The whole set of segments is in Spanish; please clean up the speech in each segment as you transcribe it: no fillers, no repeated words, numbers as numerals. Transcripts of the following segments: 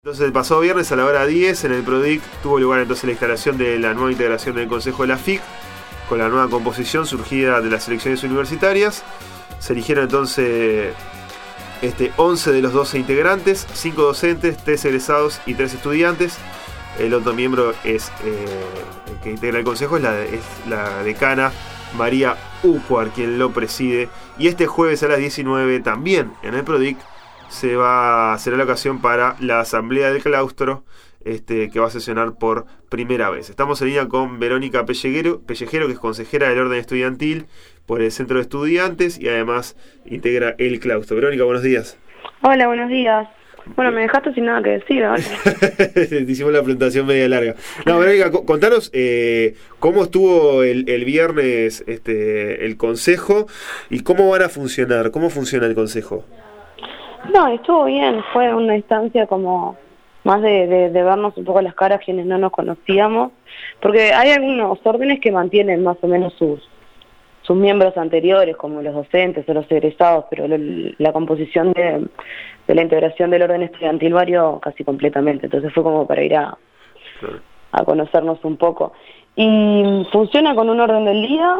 Entonces el pasado viernes a la hora 10 en el PRODIC tuvo lugar entonces la instalación de la nueva integración del Consejo de la FIC con la nueva composición surgida de las elecciones universitarias. Se eligieron entonces 11 de los 12 integrantes, 5 docentes, 3 egresados y 3 estudiantes. El otro miembro que integra el Consejo es la decana María Ucuar, quien lo preside. Y este jueves a las 19 también en el PRODIC será la ocasión para la asamblea del claustro que va a sesionar por primera vez. Estamos en línea con Verónica Pellejero, que es consejera del orden estudiantil por el Centro de Estudiantes y además integra el claustro. Verónica, buenos días. Hola, buenos días. Bueno, me dejaste sin nada que decir ahora. Te hicimos la presentación media larga. No, Verónica, contanos cómo estuvo el viernes el consejo y cómo van a funcionar, cómo funciona el consejo. No, estuvo bien, fue una instancia como más de vernos un poco las caras quienes no nos conocíamos, porque hay algunos órdenes que mantienen más o menos sus miembros anteriores, como los docentes o los egresados, pero la composición de la integración del orden estudiantil varió casi completamente, entonces fue como para ir a conocernos un poco. Y funciona con un orden del día,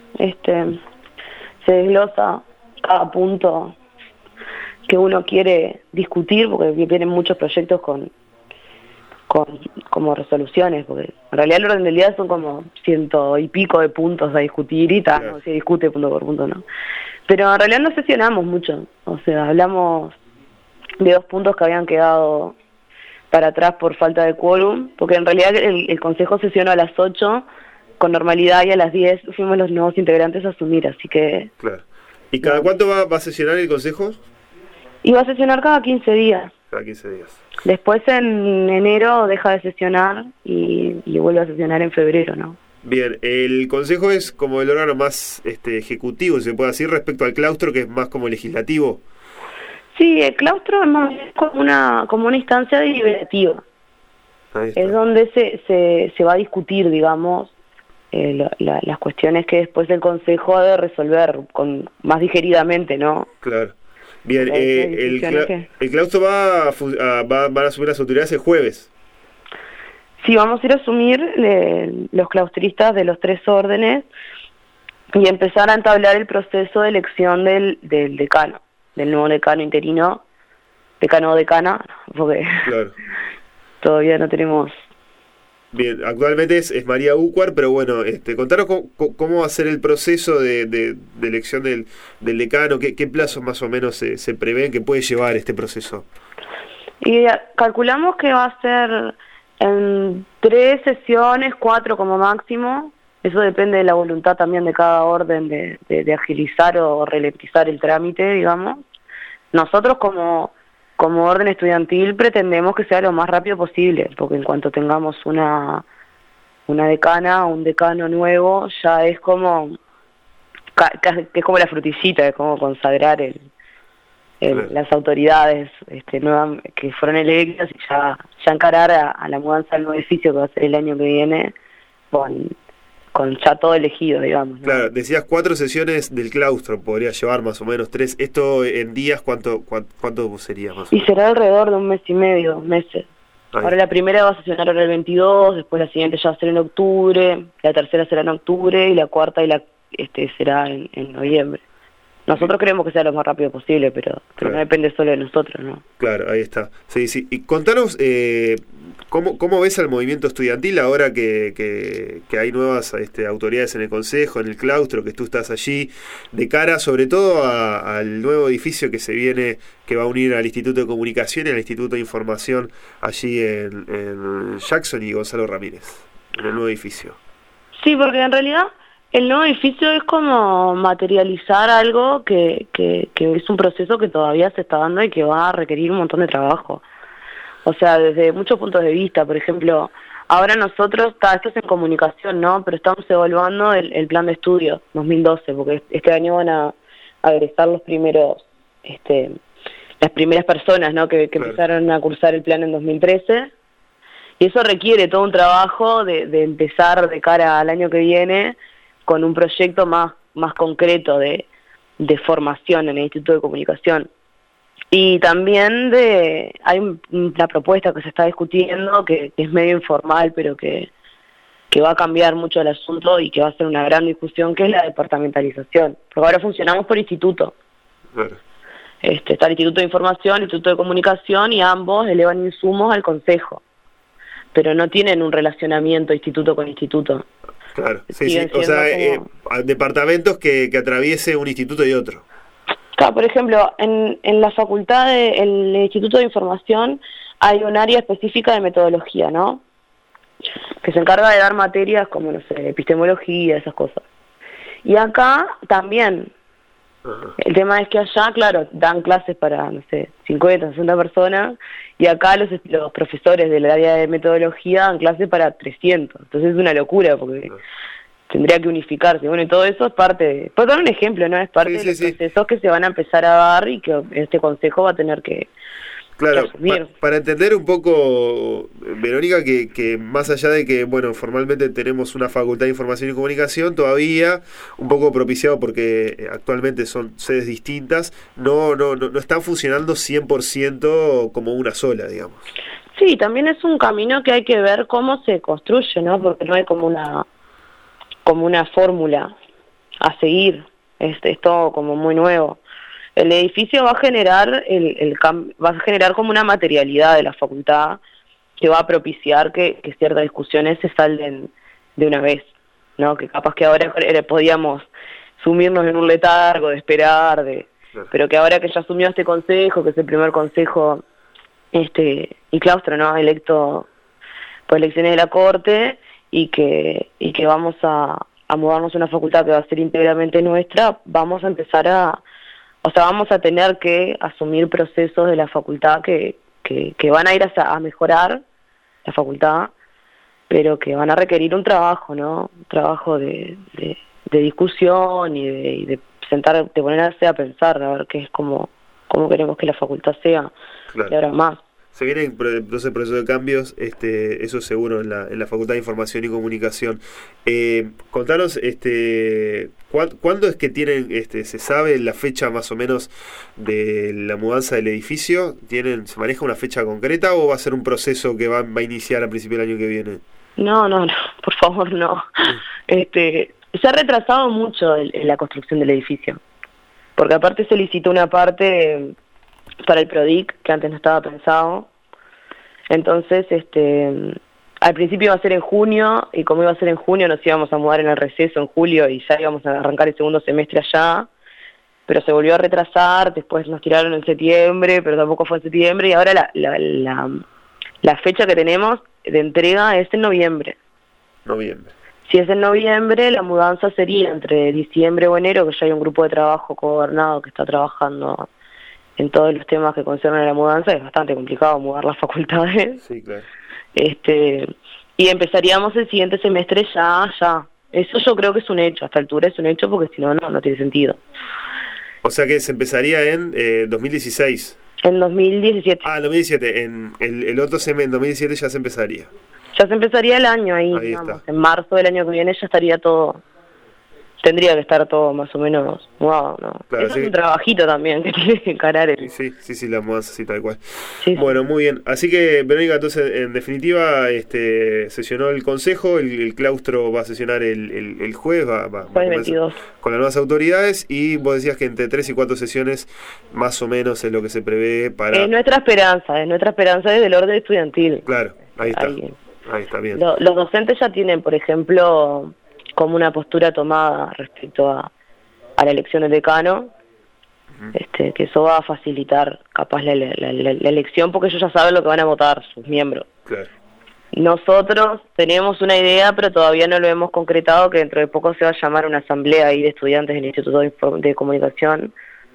se desglosa cada punto que uno quiere discutir, porque vienen muchos proyectos como resoluciones, porque en realidad el orden del día son como 100 y pico de puntos a discutir y tal, no se discute punto por punto, ¿no? Pero en realidad no sesionamos mucho, o sea, hablamos de 2 puntos que habían quedado para atrás por falta de quórum, porque en realidad el consejo sesionó a las 8 con normalidad y a las 10 fuimos los nuevos integrantes a asumir, así que... Claro. ¿Y cada cuánto va a sesionar el consejo? Y va a sesionar cada 15 días. Cada 15 días. Después en enero deja de sesionar y vuelve a sesionar en febrero, ¿no? Bien, el consejo es como el órgano más ejecutivo, se puede decir, respecto al claustro, que es más como legislativo. Sí, el claustro es más bien como una instancia deliberativa. Es donde se va a discutir, digamos, las cuestiones que después el consejo ha de resolver más digeridamente, ¿no? Claro. Bien, el claustro van a asumir las autoridades el jueves. Sí, vamos a ir a asumir los claustristas de los 3 órdenes y empezar a entablar el proceso de elección del decano, del nuevo decano interino, decano o decana, porque todavía no tenemos... Bien, actualmente es María Ucuar, pero bueno, contanos cómo va a ser el proceso de elección del decano, qué plazos más o menos se prevén que puede llevar este proceso. Y calculamos que va a ser en 3 sesiones, 4 como máximo. Eso depende de la voluntad también de cada orden de agilizar o ralentizar el trámite, digamos. Nosotros como orden estudiantil pretendemos que sea lo más rápido posible, porque en cuanto tengamos una decana o un decano nuevo, ya es como que es como la frutillita, es como consagrar las autoridades nuevas que fueron electas y ya encarar a la mudanza del nuevo edificio que va a ser el año que viene con ya todo elegido, digamos, ¿no? Claro, decías 4 sesiones del claustro, podría llevar más o menos 3. ¿Esto en días cuánto sería más o menos? Y será alrededor de 1 mes y medio, 2 meses. Ahora la primera va a sesionar ahora el 22, después la siguiente ya va a ser en octubre, la tercera será en octubre y la cuarta será en noviembre. Nosotros queremos que sea lo más rápido posible, pero no depende solo de nosotros, ¿no? Claro, ahí está. Sí. Y contanos, ¿cómo ves al movimiento estudiantil ahora que hay nuevas autoridades en el consejo, en el claustro, que tú estás allí, de cara sobre todo al nuevo edificio que se viene, que va a unir al Instituto de Comunicación y al Instituto de Información allí en Jackson y Gonzalo Ramírez, en el nuevo edificio? Sí, porque en realidad el nuevo edificio es como materializar algo que es un proceso que todavía se está dando y que va a requerir un montón de trabajo. O sea, desde muchos puntos de vista, por ejemplo, ahora nosotros, esto es en comunicación, ¿no? Pero estamos evaluando el plan de estudio 2012, porque este año van a egresar los primeros, las primeras personas, ¿no? Que empezaron a cursar el plan en 2013. Y eso requiere todo un trabajo de empezar de cara al año que viene con un proyecto más concreto de formación en el Instituto de Comunicación. Y también hay una propuesta que se está discutiendo que es medio informal, pero que va a cambiar mucho el asunto y que va a ser una gran discusión, que es la departamentalización. Porque ahora funcionamos por instituto. Claro. Está el Instituto de Información, el Instituto de Comunicación, y ambos elevan insumos al Consejo. Pero no tienen un relacionamiento instituto con instituto. Claro, sí. O sea, departamentos que atraviese un instituto y otro. Claro, por ejemplo, en la facultad del Instituto de Información hay un área específica de metodología, ¿no? Que se encarga de dar materias como, no sé, epistemología, esas cosas. Y acá también. Ajá. El tema es que allá, claro, dan clases para, no sé, 50, 60 personas, y acá los profesores del área de metodología dan clases para 300. Entonces es una locura, porque tendría que unificarse. Bueno, y todo eso es parte por dar un ejemplo, ¿no? Es parte de los procesos que se van a empezar a dar y que este consejo va a tener que... Claro, para entender un poco, Verónica, que más allá de que, bueno, formalmente tenemos una facultad de Información y Comunicación, todavía un poco propiciado porque actualmente son sedes distintas, no están funcionando 100% como una sola, digamos. Sí, también es un camino que hay que ver cómo se construye, ¿no? Porque no hay como una fórmula a seguir, es todo como muy nuevo. El edificio va a generar va a generar como una materialidad de la facultad que va a propiciar que ciertas discusiones se salden de una vez, ¿no? Que capaz que ahora podíamos sumirnos en un letargo de esperar, pero que ahora que ya asumió este consejo, que es el primer consejo y claustro, ¿no? Electo por elecciones de la Corte, y que vamos a mudarnos a una facultad que va a ser íntegramente nuestra, vamos a empezar vamos a tener que asumir procesos de la facultad que van a ir a mejorar la facultad, pero que van a requerir un trabajo, ¿no? Un trabajo de discusión y de ponerse a pensar, a ver qué es cómo queremos que la facultad sea, claro. Y ahora más. Se viene entonces el proceso de cambios, eso seguro en la Facultad de Información y Comunicación. Contanos, ¿cuándo es que tienen, se sabe la fecha más o menos de la mudanza del edificio? ¿Se maneja una fecha concreta o va a ser un proceso que va a iniciar a principio del año que viene? No, por favor, no. Se ha retrasado mucho la construcción del edificio, porque aparte se licitó una parte para el PRODIC, que antes no estaba pensado. Entonces, al principio iba a ser en junio, y como iba a ser en junio nos íbamos a mudar en el receso en julio y ya íbamos a arrancar el segundo semestre allá, pero se volvió a retrasar, después nos tiraron en septiembre, pero tampoco fue en septiembre, y ahora la fecha que tenemos de entrega es en noviembre. Noviembre. Si es en noviembre, la mudanza sería entre diciembre o enero, que ya hay un grupo de trabajo cogobernado que está trabajando en todos los temas que conciernen a la mudanza. Es bastante complicado mudar las facultades. Sí, claro. Y empezaríamos el siguiente semestre ya. Eso yo creo que es un hecho, a esta altura es un hecho, porque si no tiene sentido. O sea que se empezaría en 2016. En 2017. Ah, en 2017. En el otro semestre, en 2017 ya se empezaría. Ya se empezaría el año ahí digamos. En marzo del año que viene ya estaría todo. Tendría que estar todo más o menos mudado, ¿no? Claro, eso es un trabajito también que tiene que encarar Sí, la mudanza, sí, tal cual. Sí. Bueno, muy bien. Así que, Verónica, entonces, en definitiva, sesionó el consejo, el claustro va a sesionar el jueves, va jueves 22. Con las nuevas autoridades, y vos decías que entre 3 y 4 sesiones, más o menos, es lo que se prevé para... Es nuestra esperanza desde el orden estudiantil. Claro, ahí está bien. Los docentes ya tienen, por ejemplo, como una postura tomada respecto a la elección del decano, que eso va a facilitar capaz la elección, porque ellos ya saben lo que van a votar sus miembros. Claro. Nosotros tenemos una idea, pero todavía no lo hemos concretado, que dentro de poco se va a llamar una asamblea ahí de estudiantes del Instituto de Comunicación,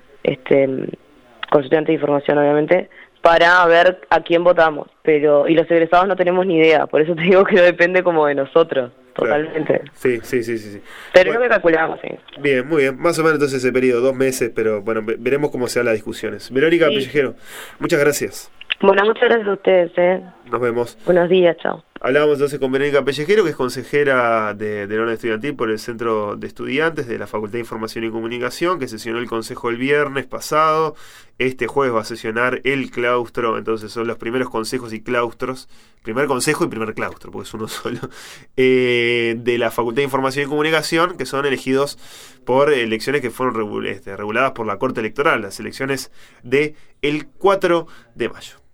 con estudiantes de información obviamente, para ver a quién votamos, y los egresados no tenemos ni idea, por eso te digo que no depende como de nosotros, totalmente. Claro. Sí. Pero bueno, es lo que calculamos, sí. Bien, muy bien, más o menos entonces ese periodo, 2 meses, pero bueno, veremos cómo se dan las discusiones. Verónica Pellejero, muchas gracias. Bueno, muchas gracias a ustedes, Nos vemos. Buenos días, chao. Hablábamos entonces con Verónica Pellejero, que es consejera del orden estudiantil por el Centro de Estudiantes de la Facultad de Información y Comunicación, que sesionó el consejo el viernes pasado. Este jueves va a sesionar el claustro, entonces son los primeros consejos y claustros, primer consejo y primer claustro, porque es uno solo, de la Facultad de Información y Comunicación, que son elegidos por elecciones que fueron reguladas por la Corte Electoral, las elecciones del 4 de mayo.